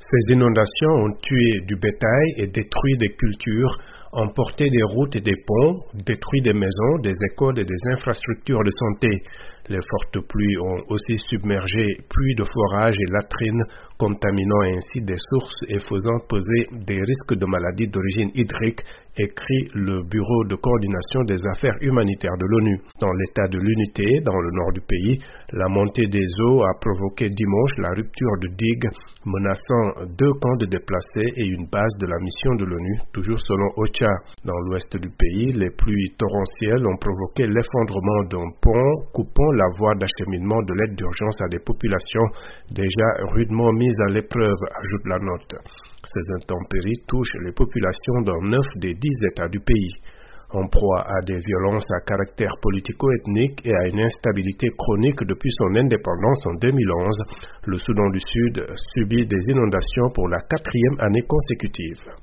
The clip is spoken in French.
Ces inondations ont tué du bétail et détruit des cultures, emporté des routes et des ponts, détruit des maisons, des écoles et des infrastructures de santé. Les fortes pluies ont aussi submergé puits de forage et latrines, contaminant ainsi des sources et faisant peser des risques de maladies d'origine hydrique, écrit le Bureau de coordination des affaires humanitaires de l'ONU. Dans l'état de l'Unité, dans le nord du pays, la montée des eaux a provoqué dimanche la rupture de digues, menaçant 2 camps de déplacés et une base de la mission de l'ONU, toujours selon OCHA. Dans l'ouest du pays, les pluies torrentielles ont provoqué l'effondrement d'un pont coupant la voie d'acheminement de l'aide d'urgence à des populations déjà rudement mises à l'épreuve, ajoute la note. Ces intempéries touchent les populations dans 9 des 10 États du pays. En proie à des violences à caractère politico-ethnique et à une instabilité chronique depuis son indépendance en 2011, le Soudan du Sud subit des inondations pour la 4e année consécutive.